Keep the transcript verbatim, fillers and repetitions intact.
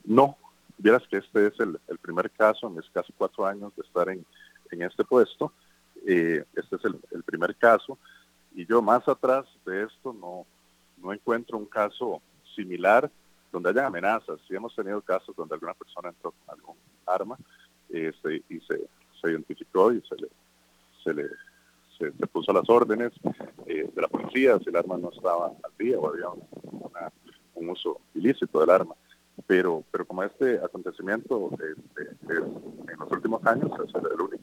No, vieras que este es el, el primer caso en mis casi cuatro años de estar en, en este puesto. Eh, este es el, el primer caso, y yo más atrás de esto no, no encuentro un caso similar donde haya amenazas. Sí hemos tenido casos donde alguna persona entró con algún arma este, y se, se identificó y se le, se le se, se puso a las órdenes eh, de la policía si el arma no estaba al día o había una, una, un uso ilícito del arma. Pero, pero como este acontecimiento este, es, en los últimos años es el único.